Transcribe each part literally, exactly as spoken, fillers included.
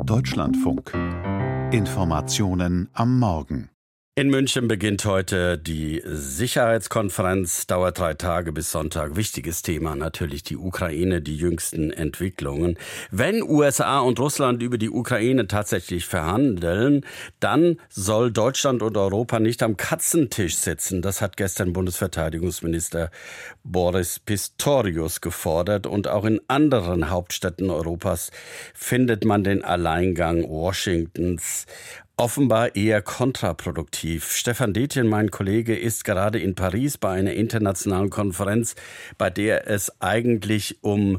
Deutschlandfunk. Informationen am Morgen. In München beginnt heute die Sicherheitskonferenz, dauert drei Tage bis Sonntag. Wichtiges Thema natürlich die Ukraine, die jüngsten Entwicklungen. Wenn U S A und Russland über die Ukraine tatsächlich verhandeln, dann soll Deutschland und Europa nicht am Katzentisch sitzen. Das hat gestern Bundesverteidigungsminister Boris Pistorius gefordert. Und auch in anderen Hauptstädten Europas findet man den Alleingang Washingtons offenbar eher kontraproduktiv. Stefan Detjen, mein Kollege, ist gerade in Paris bei einer internationalen Konferenz, bei der es eigentlich um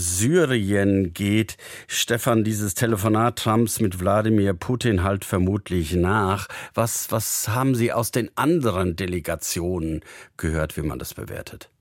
Syrien geht. Stefan, dieses Telefonat Trumps mit Wladimir Putin halt vermutlich nach. Was, was haben Sie aus den anderen Delegationen gehört, wie man das bewertet?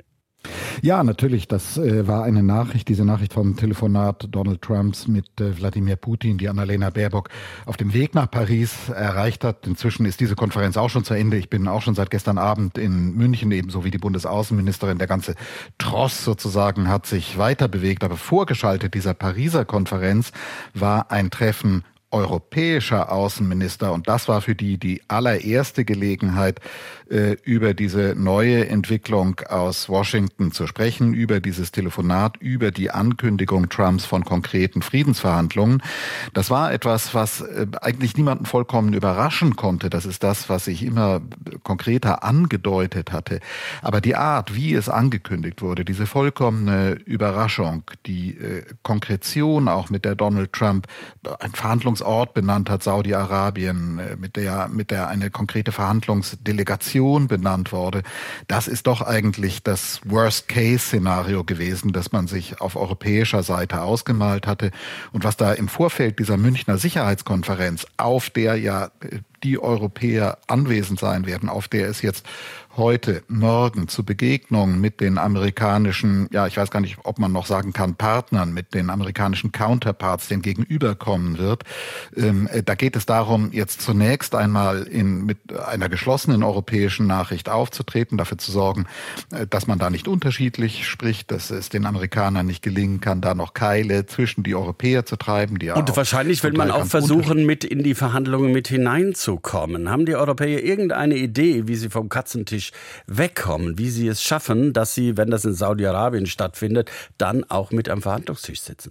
Ja, natürlich, das äh, war eine Nachricht, diese Nachricht vom Telefonat Donald Trumps mit äh, Wladimir Putin, die Annalena Baerbock auf dem Weg nach Paris erreicht hat. Inzwischen ist diese Konferenz auch schon zu Ende. Ich bin auch schon seit gestern Abend in München, ebenso wie die Bundesaußenministerin. Der ganze Tross sozusagen hat sich weiter bewegt. Aber vorgeschaltet dieser Pariser Konferenz war ein Treffen europäischer Außenminister. Und das war für die die allererste Gelegenheit, äh, über diese neue Entwicklung aus Washington zu sprechen, über dieses Telefonat, über die Ankündigung Trumps von konkreten Friedensverhandlungen. Das war etwas, was äh, eigentlich niemanden vollkommen überraschen konnte. Das ist das, was ich immer konkreter angedeutet hatte. Aber die Art, wie es angekündigt wurde, diese vollkommene Überraschung, die äh, Konkretion auch, mit der Donald Trump ein Verhandlungs Ort benannt hat, Saudi-Arabien, mit der, mit der eine konkrete Verhandlungsdelegation benannt wurde. Das ist doch eigentlich das Worst-Case-Szenario gewesen, das man sich auf europäischer Seite ausgemalt hatte. Und was da im Vorfeld dieser Münchner Sicherheitskonferenz, auf der ja die Europäer anwesend sein werden, auf der es jetzt heute, morgen zu Begegnungen mit den amerikanischen, ja, ich weiß gar nicht, ob man noch sagen kann, Partnern, mit den amerikanischen Counterparts, den gegenüberkommen wird. Ähm, da geht es darum, jetzt zunächst einmal in, mit einer geschlossenen europäischen Nachricht aufzutreten, dafür zu sorgen, dass man da nicht unterschiedlich spricht, dass es den Amerikanern nicht gelingen kann, da noch Keile zwischen die Europäer zu treiben. Die ja Und wahrscheinlich will man auch versuchen, mit in die Verhandlungen mit hineinzukommen. Haben die Europäer irgendeine Idee, wie sie vom Katzentisch wegkommen, wie sie es schaffen, dass sie, wenn das in Saudi-Arabien stattfindet, dann auch mit am Verhandlungstisch sitzen?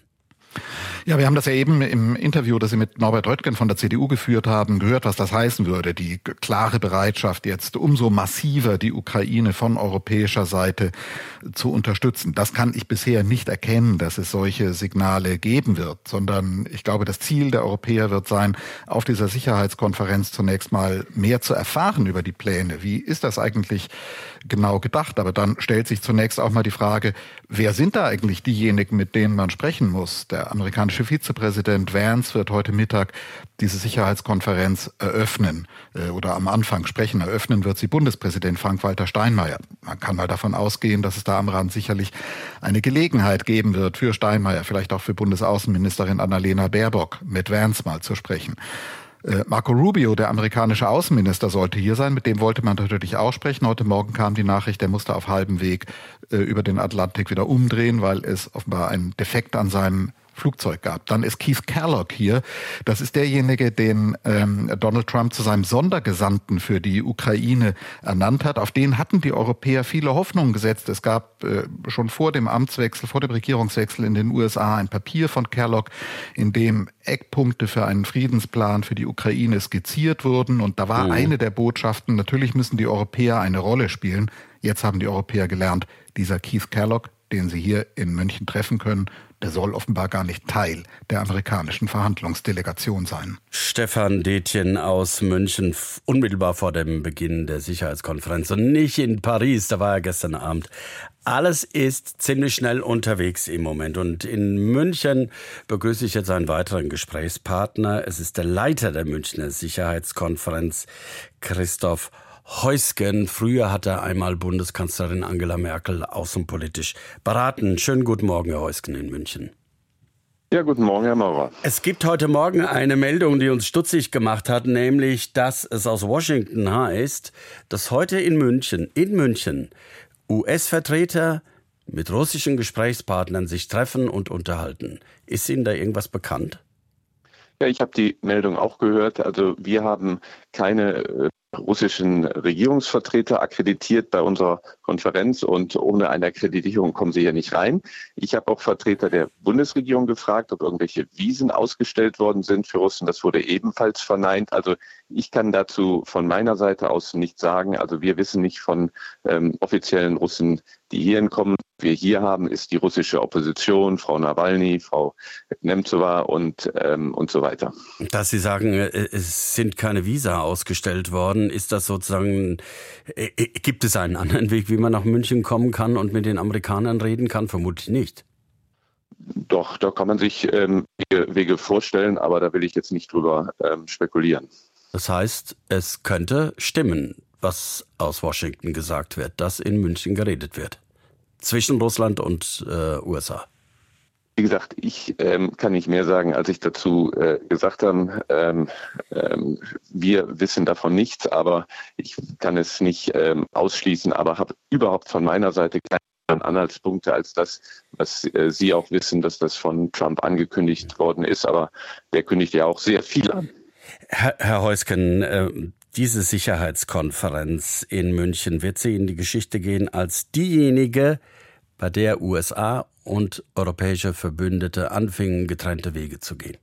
Ja, wir haben das ja eben im Interview, das Sie mit Norbert Röttgen von der C D U geführt haben, gehört, was das heißen würde. Die klare Bereitschaft, jetzt umso massiver die Ukraine von europäischer Seite zu unterstützen. Das kann ich bisher nicht erkennen, dass es solche Signale geben wird, sondern ich glaube, das Ziel der Europäer wird sein, auf dieser Sicherheitskonferenz zunächst mal mehr zu erfahren über die Pläne. Wie ist das eigentlich genau gedacht? Aber dann stellt sich zunächst auch mal die Frage, wer sind da eigentlich diejenigen, mit denen man sprechen muss? Der amerikanische Vizepräsident Vance wird heute Mittag diese Sicherheitskonferenz eröffnen äh, oder am Anfang sprechen. Eröffnen wird sie Bundespräsident Frank-Walter Steinmeier. Man kann mal davon ausgehen, dass es da am Rand sicherlich eine Gelegenheit geben wird für Steinmeier, vielleicht auch für Bundesaußenministerin Annalena Baerbock, mit Vance mal zu sprechen. Marco Rubio, der amerikanische Außenminister, sollte hier sein. Mit dem wollte man natürlich auch sprechen. Heute Morgen kam die Nachricht, der musste auf halbem Weg äh, über den Atlantik wieder umdrehen, weil es offenbar einen Defekt an seinem Flugzeug gab. Dann ist Keith Kellogg hier. Das ist derjenige, den ähm, Donald Trump zu seinem Sondergesandten für die Ukraine ernannt hat. Auf den hatten die Europäer viele Hoffnungen gesetzt. Es gab äh, schon vor dem Amtswechsel, vor dem Regierungswechsel in den U S A ein Papier von Kellogg, in dem Eckpunkte für einen Friedensplan für die Ukraine skizziert wurden. Und da war mhm. eine der Botschaften, natürlich müssen die Europäer eine Rolle spielen. Jetzt haben die Europäer gelernt, dieser Keith Kellogg, den sie hier in München treffen können, der soll offenbar gar nicht Teil der amerikanischen Verhandlungsdelegation sein. Stefan Detjen aus München, unmittelbar vor dem Beginn der Sicherheitskonferenz und nicht in Paris, da war er gestern Abend. Alles ist ziemlich schnell unterwegs im Moment. Und in München begrüße ich jetzt einen weiteren Gesprächspartner. Es ist der Leiter der Münchner Sicherheitskonferenz, Christoph Heusgen. Früher hat er einmal Bundeskanzlerin Angela Merkel außenpolitisch beraten. Schönen guten Morgen, Herr Heusgen in München. Ja, guten Morgen, Herr Maurer. Es gibt heute Morgen eine Meldung, die uns stutzig gemacht hat, nämlich, dass es aus Washington heißt, dass heute in München, in München, U S-Vertreter mit russischen Gesprächspartnern sich treffen und unterhalten. Ist Ihnen da irgendwas bekannt? Ja, ich habe die Meldung auch gehört. Also wir haben keine äh, russischen Regierungsvertreter akkreditiert bei unserer Konferenz und ohne eine Akkreditierung kommen sie hier nicht rein. Ich habe auch Vertreter der Bundesregierung gefragt, ob irgendwelche Visen ausgestellt worden sind für Russen. Das wurde ebenfalls verneint. Also ich kann dazu von meiner Seite aus nichts sagen. Also wir wissen nicht von ähm, offiziellen Russen, die hierhin kommen. Was wir hier haben, ist die russische Opposition, Frau Nawalny, Frau Nemtsova und, ähm, und so weiter. Dass Sie sagen, es sind keine Visa ausgestellt worden, ist das sozusagen, gibt es einen anderen Weg, wie man nach München kommen kann und mit den Amerikanern reden kann? Vermutlich nicht. Doch, da kann man sich ähm, Wege, Wege vorstellen, aber da will ich jetzt nicht drüber ähm, spekulieren. Das heißt, es könnte stimmen, was aus Washington gesagt wird, dass in München geredet wird. Zwischen Russland und äh, U S A. Wie gesagt, ich ähm, kann nicht mehr sagen, als ich dazu äh, gesagt habe. Ähm, ähm, wir wissen davon nichts, aber ich kann es nicht ähm, ausschließen, aber habe überhaupt von meiner Seite keine Anhaltspunkte als das, was äh, Sie auch wissen, dass das von Trump angekündigt worden ist. Aber der kündigt ja auch sehr viel an. Herr, Herr Heusgen, äh, diese Sicherheitskonferenz in München, wird sie in die Geschichte gehen als diejenige, bei der U S A und europäische Verbündete anfingen, getrennte Wege zu gehen?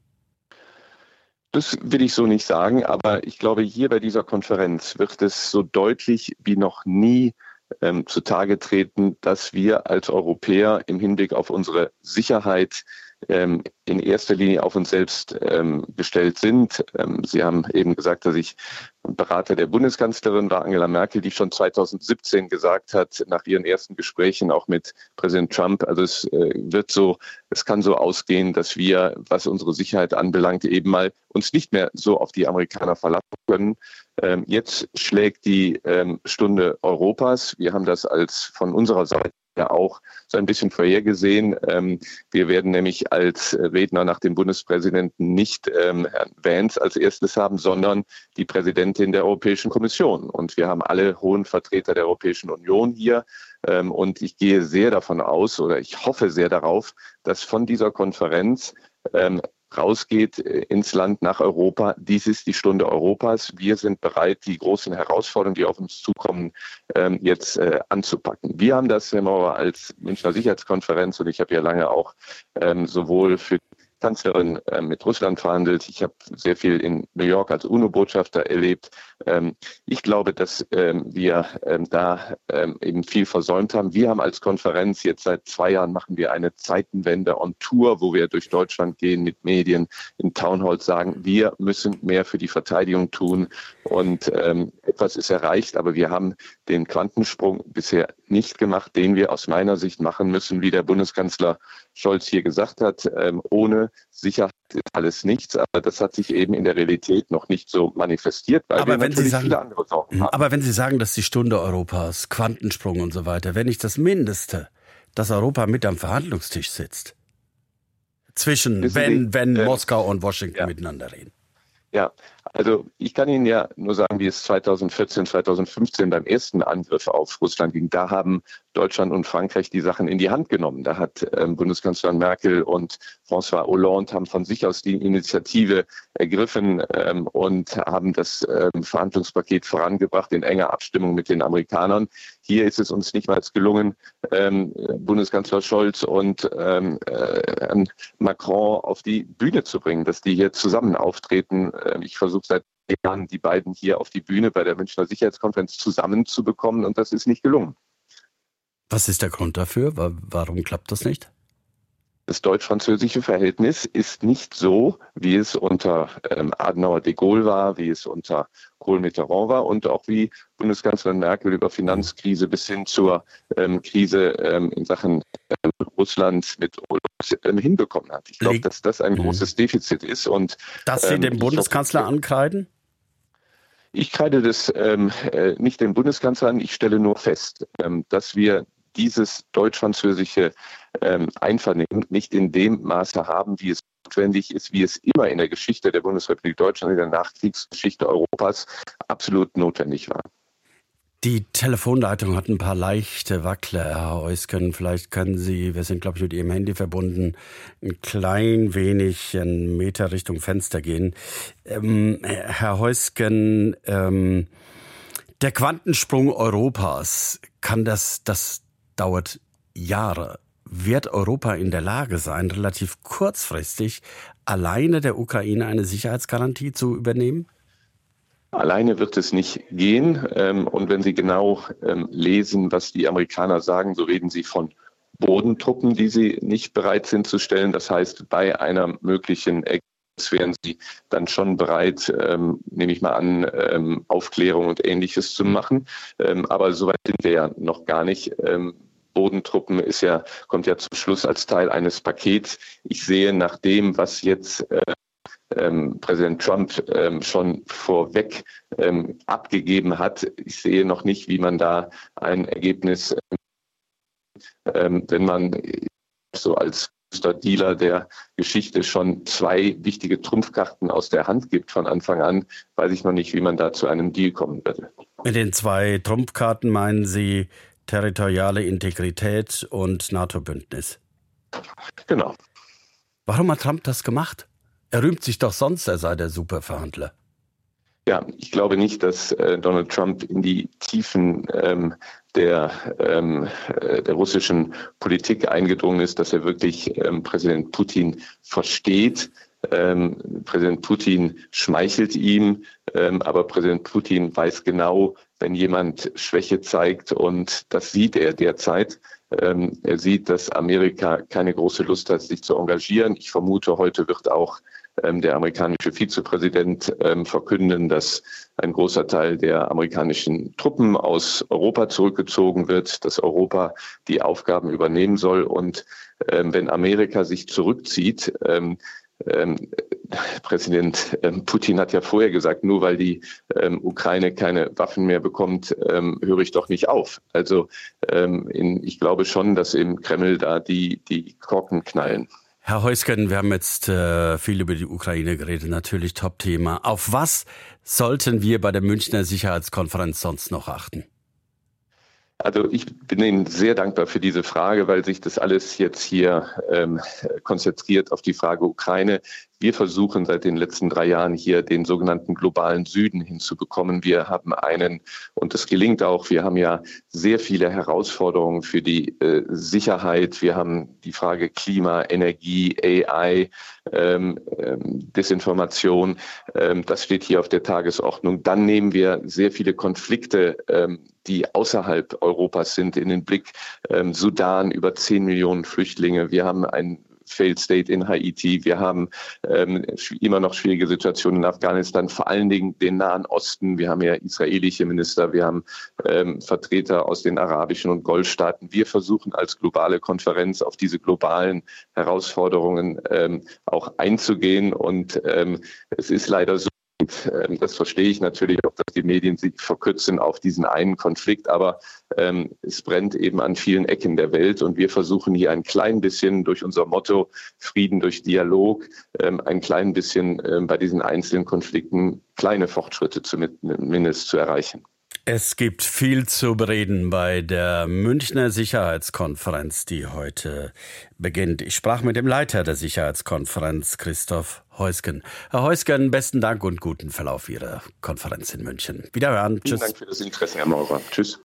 Das will ich so nicht sagen, aber ich glaube, hier bei dieser Konferenz wird es so deutlich wie noch nie ähm, zutage treten, dass wir als Europäer im Hinblick auf unsere Sicherheit ähm, in erster Linie auf uns selbst ähm, gestellt sind. Ähm, Sie haben eben gesagt, dass ich Berater der Bundeskanzlerin war, Angela Merkel, die schon zweitausendsiebzehn gesagt hat, nach ihren ersten Gesprächen auch mit Präsident Trump, also es äh, wird so, es kann so ausgehen, dass wir, was unsere Sicherheit anbelangt, eben mal uns nicht mehr so auf die Amerikaner verlassen können. Ähm, jetzt schlägt die ähm, Stunde Europas. Wir haben das als von unserer Seite ja auch so ein bisschen vorhergesehen. Ähm, wir werden nämlich als Redner nach dem Bundespräsidenten nicht ähm, Herrn Vance als erstes haben, sondern die Präsidentin der Europäischen Kommission. Und wir haben alle hohen Vertreter der Europäischen Union hier. Ähm, und ich gehe sehr davon aus oder ich hoffe sehr darauf, dass von dieser Konferenz ähm, rausgeht ins Land, nach Europa. Dies ist die Stunde Europas. Wir sind bereit, die großen Herausforderungen, die auf uns zukommen, ähm, jetzt äh, anzupacken. Wir haben das, Herr Maurer, als Münchner Sicherheitskonferenz, und ich habe ja lange auch ähm, sowohl für Kanzlerin äh, mit Russland verhandelt. Ich habe sehr viel in New York als UNO-Botschafter erlebt. Ähm, ich glaube, dass ähm, wir ähm, da ähm, eben viel versäumt haben. Wir haben als Konferenz jetzt seit zwei Jahren machen wir eine Zeitenwende on Tour, wo wir durch Deutschland gehen mit Medien, in Townhalls sagen, wir müssen mehr für die Verteidigung tun. Und ähm, etwas ist erreicht, aber wir haben den Quantensprung bisher nicht gemacht, den wir aus meiner Sicht machen müssen, wie der Bundeskanzler Scholz hier gesagt hat. Ähm, ohne Sicherheit ist alles nichts, aber das hat sich eben in der Realität noch nicht so manifestiert, weil aber wir wenn natürlich Sie sagen, viele andere Sorgen haben. Aber wenn Sie sagen, dass die Stunde Europas, Quantensprung und so weiter, wenn nicht das Mindeste, dass Europa mit am Verhandlungstisch sitzt, zwischen Wissen wenn, Sie, wenn äh, Moskau und Washington ja. miteinander reden. Ja, also ich kann Ihnen ja nur sagen, wie es zweitausendvierzehn, zweitausendfünfzehn beim ersten Angriff auf Russland ging. Da haben Deutschland und Frankreich die Sachen in die Hand genommen. Da hat ähm, Bundeskanzlerin Merkel und François Hollande haben von sich aus die Initiative ergriffen ähm, und haben das ähm, Verhandlungspaket vorangebracht in enger Abstimmung mit den Amerikanern. Hier ist es uns nicht mal gelungen, ähm, Bundeskanzler Scholz und ähm, äh, Macron auf die Bühne zu bringen, dass die hier zusammen auftreten. Ähm, ich versuche seit Jahren, die beiden hier auf die Bühne bei der Münchner Sicherheitskonferenz zusammenzubekommen und das ist nicht gelungen. Was ist der Grund dafür? Warum klappt das nicht? Das deutsch-französische Verhältnis ist nicht so, wie es unter ähm, Adenauer de Gaulle war, wie es unter Kohl-Mitterrand war und auch wie Bundeskanzlerin Merkel über Finanzkrise bis hin zur ähm, Krise ähm, in Sachen ähm, Russland mit ähm, hinbekommen hat. Ich glaube, dass das ein großes Defizit ist. Und dass Sie ähm, dem Bundeskanzler hoffe, ankreiden? Ich kreide das ähm, äh, nicht dem Bundeskanzler an. Ich stelle nur fest, ähm, dass wir dieses deutsch-französische ähm, Einvernehmen nicht in dem Maße haben, wie es notwendig ist, wie es immer in der Geschichte der Bundesrepublik Deutschland, in der Nachkriegsgeschichte Europas absolut notwendig war. Die Telefonleitung hat ein paar leichte Wackler, Herr Heusgen. Vielleicht können Sie, wir sind glaube ich mit Ihrem Handy verbunden, ein klein wenig einen Meter Richtung Fenster gehen. Ähm, Herr Heusgen, ähm, der Quantensprung Europas, kann das, das dauert Jahre. Wird Europa in der Lage sein, relativ kurzfristig alleine der Ukraine eine Sicherheitsgarantie zu übernehmen? Alleine wird es nicht gehen. Und wenn Sie genau lesen, was die Amerikaner sagen, so reden sie von Bodentruppen, die sie nicht bereit sind zu stellen. Das heißt, bei einer möglichen Ergebnis wären sie dann schon bereit, nehme ich mal an, Aufklärung und Ähnliches zu machen. Aber soweit sind wir ja noch gar nicht. Bodentruppen ist ja, kommt ja zum Schluss als Teil eines Pakets. Ich sehe nach dem, was jetzt äh, ähm, Präsident Trump ähm, schon vorweg ähm, abgegeben hat, ich sehe noch nicht, wie man da ein Ergebnis, ähm, wenn man so als Dealer der Geschichte schon zwei wichtige Trumpfkarten aus der Hand gibt von Anfang an, weiß ich noch nicht, wie man da zu einem Deal kommen würde. Mit den zwei Trumpfkarten meinen Sie territoriale Integrität und NATO-Bündnis. Genau. Warum hat Trump das gemacht? Er rühmt sich doch sonst, er sei der Superverhandler. Ja, ich glaube nicht, dass äh, Donald Trump in die Tiefen ähm, der, ähm, äh, der russischen Politik eingedrungen ist, dass er wirklich ähm, Präsident Putin versteht. Ähm, Präsident Putin schmeichelt ihm, ähm, aber Präsident Putin weiß genau, wenn jemand Schwäche zeigt, und das sieht er derzeit. Ähm, er sieht, dass Amerika keine große Lust hat, sich zu engagieren. Ich vermute, heute wird auch ähm, der amerikanische Vizepräsident ähm, verkünden, dass ein großer Teil der amerikanischen Truppen aus Europa zurückgezogen wird, dass Europa die Aufgaben übernehmen soll. Und ähm, wenn Amerika sich zurückzieht, ähm, Ähm, Präsident ähm, Putin hat ja vorher gesagt, nur weil die ähm, Ukraine keine Waffen mehr bekommt, ähm, höre ich doch nicht auf. Also ähm, in, ich glaube schon, dass im Kreml da die, die Korken knallen. Herr Heusgen, wir haben jetzt äh, viel über die Ukraine geredet, natürlich Top-Thema. Auf was sollten wir bei der Münchner Sicherheitskonferenz sonst noch achten? Also ich bin Ihnen sehr dankbar für diese Frage, weil sich das alles jetzt hier ähm, konzentriert auf die Frage Ukraine. Wir versuchen seit den letzten drei Jahren hier den sogenannten globalen Süden hinzubekommen. Wir haben einen, und das gelingt auch, wir haben ja sehr viele Herausforderungen für die äh, Sicherheit. Wir haben die Frage Klima, Energie, A I, ähm, ähm, Desinformation. Ähm, das steht hier auf der Tagesordnung. Dann nehmen wir sehr viele Konflikte, ähm, die außerhalb Europas sind, in den Blick. Ähm, Sudan, über zehn Millionen Flüchtlinge. Wir haben ein Failed State in Haiti. Wir haben ähm, immer noch schwierige Situationen in Afghanistan, vor allen Dingen den Nahen Osten. Wir haben ja israelische Minister, wir haben ähm, Vertreter aus den arabischen und Golfstaaten. Wir versuchen als globale Konferenz auf diese globalen Herausforderungen ähm, auch einzugehen. Und ähm, es ist leider so, und, ähm, das verstehe ich natürlich auch, dass die Medien sich verkürzen auf diesen einen Konflikt, aber ähm, es brennt eben an vielen Ecken der Welt, und wir versuchen hier ein klein bisschen durch unser Motto Frieden durch Dialog, ähm, ein klein bisschen ähm, bei diesen einzelnen Konflikten kleine Fortschritte zumindest zu erreichen. Es gibt viel zu bereden bei der Münchner Sicherheitskonferenz, die heute beginnt. Ich sprach mit dem Leiter der Sicherheitskonferenz, Christoph Heusgen. Herr Heusgen, besten Dank und guten Verlauf Ihrer Konferenz in München. Wiederhören. Vielen Tschüss. Dank für das Interesse, Herr Maurer. Tschüss.